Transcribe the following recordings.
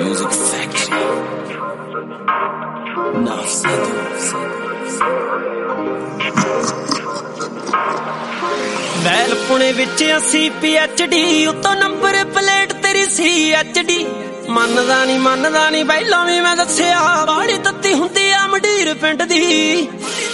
Music Factory. Now well Pune ਵਿੱਚ ਅਸੀਂ PhD ਉਤੋਂ ਨੰਬਰ ਪਲੇਟ ਤੇਰੀ CHD ਮੰਨਦਾ ਨੀ ਪਹਿਲਾਂ ਵੀ ਮੈਂ ਦੱਸਿਆ ਬਾੜੀ ਤੱਤੀ ਹੁੰਦੀ ਆ ਮੰਡੀਰ ਪਿੰਡ ਦੀ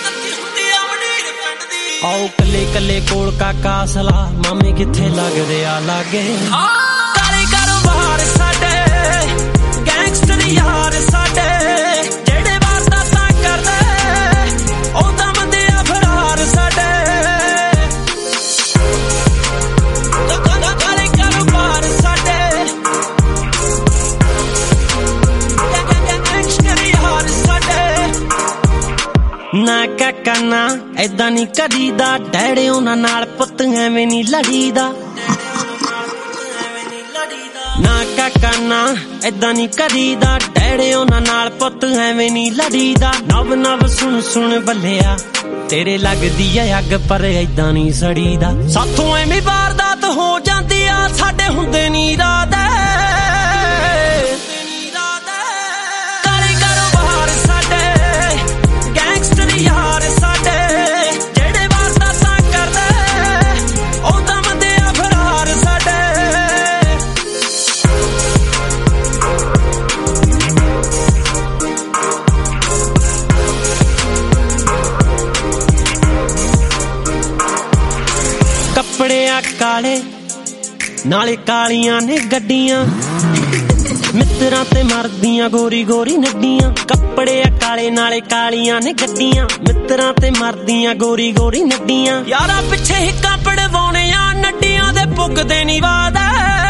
ਆਓ ਕੱਲੇ ਕੱਲੇ ਕੋਲ ਕਾਕਾ ਸਲਾ ਮਾਮੇ ਕਿੱਥੇ ਲੱਗਦੇ ਆ ਲਾਗੇ ਕਾਲੇ ਕਾਰੋਬਾਰ ਸਾਡੇ ਗੈਂਗਸਟਰ ਯਾਰ ਸਾਡੇ ਜਿਹੜੇ ਵਾਰਦਾਤਾਂ ਕਰਦੇ ਉਹ ਤਾਂ ਬੰਦੇ ਆ ਫਰਾਰ ਸਾਡੇ ਕਾਲੇ ਕਾਰੋਬਾਰ ਸਾਡੇ ਗੈਂਗਸਟਰ ਯਾਰ ਸਾਡੇ ਨਾ ਕਾਕਾ ਨਾ ਏਦਾਂ ਨੀ ਕਰੀਦਾ ਡੈੜੇ ਉਹਨਾਂ ਨਾਲ ਪੁੱਤ ਐਵੇਂ ਨੀ ਲੜੀਦਾ ਨਾ ਕਾਕਾ ਨਾ ਏਦਾਂ ਨੀ ਕਰੀਦਾ ਡੈੜੇ ਉਹਨਾਂ ਨਾਲ ਪੁੱਤ ਐਵੇਂ ਨੀ ਲੜੀਦਾ ਨਵ ਸੁਣ ਬੱਲਿਆ ਤੇਰੇ ਲੱਗਦੀ ਐ ਅੱਗ ਪਰ ਏਦਾਂ ਨੀ ਸੜੀਦਾ ਸਾਥੋਂ ਐਵੇਂ ਵਾਰਦਾਤ ਹੋ ਜਾਂਦੀ ਆ ਸਾਡੇ ਹੁੰਦੇ ਨੀ ਇਰਾਦੇ ਕਾਲੇ ਕਾਰੋਬਾਰ ਸਾਡੇ ਗੈਂਗਸਟਰ ਯਾਰ ਸਾਡੇ ਜਿਹੜੇ ਵਾਰਦਾਤਾਂ ਕਰਦੇ ਉਹ ਤਾਂ ਬੰਦੇ ਆ ਫਰਾਰ ਸਾਡੇ ਕੱਪੜੇ ਆ ਕਾਲੇ ਨਾਲੇ ਕਾਲੀਆਂ ਨੇ ਗੱਡੀਆਂ ਮਿੱਤਰਾਂ ਤੇ ਮਰਦੀਆਂ ਗੋਰੀ ਨੱਡੀਆਂ ਕੱਪੜੇ ਆ ਕਾਲੇ ਨਾਲੇ ਕਾਲੀਆਂ ਨੇ ਗੱਡੀਆਂ ਮਿੱਤਰਾਂ ਤੇ ਮਰਦੀਆਂ ਗੋਰੀ ਨੱਡੀਆਂ ਯਾਰਾਂ ਪਿੱਛੇ ਹਿੱਕਾਂ ਪੜਵਾਉਣੇ ਆ ਨੱਡੀਆਂ ਦੇ ਪੁੱਗਦੇ ਨੀ ਵਾਦੇ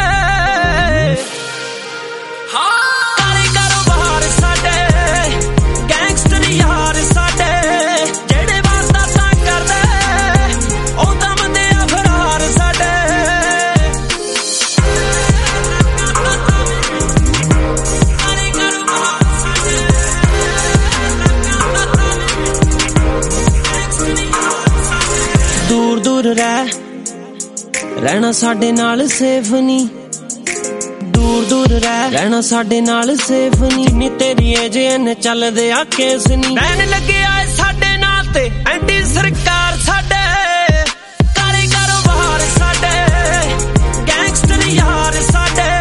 ਕਾਲੇ ਕਾਰੋਬਾਰ ਸਾਡੇ ਗੈਂਗਸਟਰ ਯਾਰ ਸਾਡੇ ਜਿਹੜੇ ਵਾਰਦਾਤਾਂ ਕਰਦੇ ਉਹ ਤਾਂ ਬੰਦੇ ਆ ਫਰਾਰ ਸਾਡੇ ਦੂਰ ਰਹਿਣਾ ਸਾਡੇ ਨਾਲ ਸੇਫ ਨੀ ਦੂਰ ਰਹਿਣਾ ਸਾਡੇ ਨਾਲ ਸੇਫ ਨੀ ਤੇਰੀ ਏਜ ਐਨ ਚੱਲਦੇ ਆ ਕੇਸ ਨੀ ਬੈਨ ਲੱਗਿਆ ਸਾਡੇ ਨਾਲ ਤੇ ਐਂਟੀ ਸਰਕਾਰ ਸਾਡੇ ਕਾਲੇ ਕਾਰੋਬਾਰ ਸਾਡੇ ਗੈਂਗਸਟਰ ਯਾਰ ਸਾਡੇ